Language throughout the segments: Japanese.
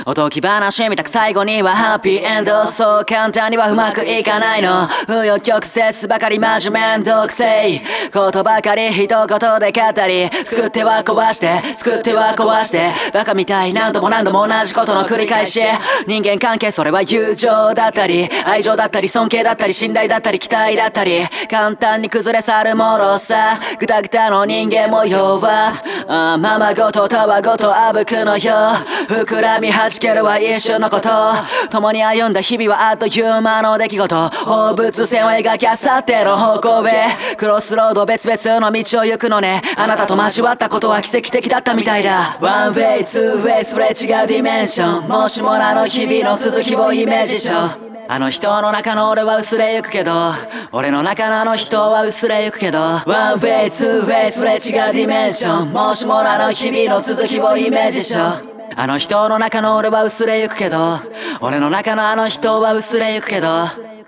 おとぎ話みたく最後にはハッピーエンド。そう簡単にはうまくいかないの。紆余曲折ばかりマジめんどくせいことばかり一言で語り、作っては壊して作っては壊して、バカみたい何度も何度も同じことの繰り返し。人間関係それは友情だったり愛情だったり尊敬だったり信頼だったり期待だったり、簡単に崩れ去るものさ。グタグタの人間模様はままごとたわごとあぶくのよ。膨らみはじけるは一瞬のこと。共に歩んだ日々はあっという間の出来事。放物線を描きあさっての方向へ。クロスロード別々の道を行くのね。あなたと交わったことは奇跡的だったみたいだ。ワンウェイツーウェイすれ違うディメンション。もしもあの日々の続きをイメージしよう。あの人の中の俺は薄れゆくけど、俺の中のあの人は薄れゆくけど、ワンウェイツーウェイすれ違うディメンション。もしもあの日々の続きをイメージしよう。あの人の中の俺は薄れゆくけど、俺の中のあの人は薄れゆくけど。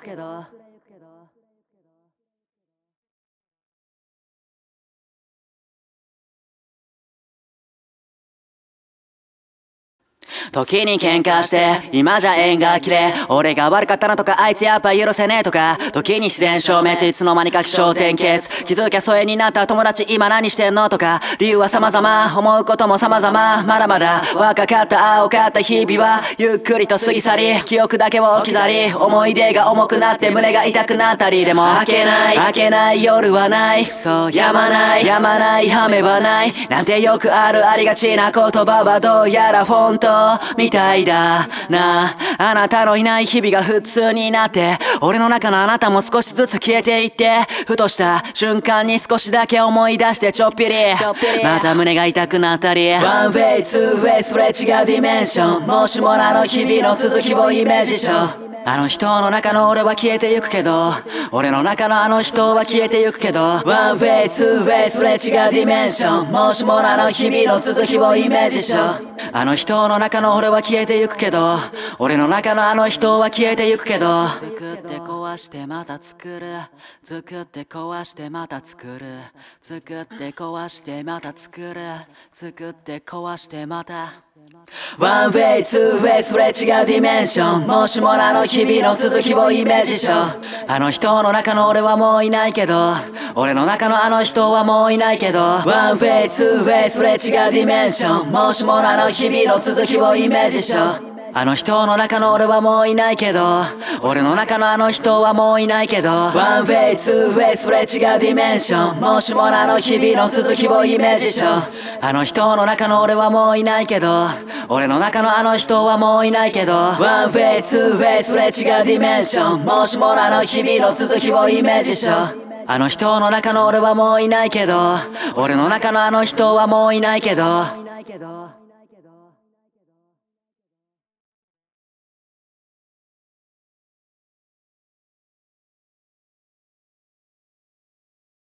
時に喧嘩して今じゃ縁が切れ、俺が悪かったなとかあいつやっぱ許せねえとか、時に自然消滅いつの間にか気象転結、気づきゃ疎遠になった友達今何してんのとか、理由は様々思うことも様々。まだまだ若かった青かった日々はゆっくりと過ぎ去り、記憶だけを置き去り、思い出が重くなって胸が痛くなったり。でも明けない夜はない、そうやまない雨はないなんてよくあるありがちな言葉はどうやらフォントみたいだな。あなたのいない日々が普通になって、俺の中のあなたも少しずつ消えていって、ふとした瞬間に少しだけ思い出してちょっぴりまた胸が痛くなったり。ワンウェイツーウェイすれ違うディメンション。もしもあの日々の続きをイメージしよう。あの人の中の俺は消えてゆくけど、俺の中のあの人は消えてゆくけど、ワンウェイツーウェイすれ違うディメンション。もしもあの日々の続きをイメージしよう。あの人の中の俺は消えてゆくけど、俺の中のあの人は消えてゆくけど。作って壊してまた作る、作って壊してまた作る、作って壊してまた作る、作って壊してまた。ワンウェイツーウェイすれ違うディメンション。もしもあの日々の続きをイメージしよう。あの人の中の俺はもういないけど、俺の中のあの人はもういないけど、ワンウェイツーウェイすれ違うディメンション。もしもあの日々の続きをイメージしよう。あの人の中の俺はもういないけど、俺の中のあの人はもういないけど、ワンウェイツーウェイすれ違うディメンション。もしもあの日々の続きをイメージしよう。あの人の中の俺はもういないけど、俺の中のあの人はもういないけど、ワンウェイツーウェイすれ違うディメンション。もしもあの日々の続きをイメージしよう。あの人の中の俺はもういないけど、俺の中のあの人はもういないけど。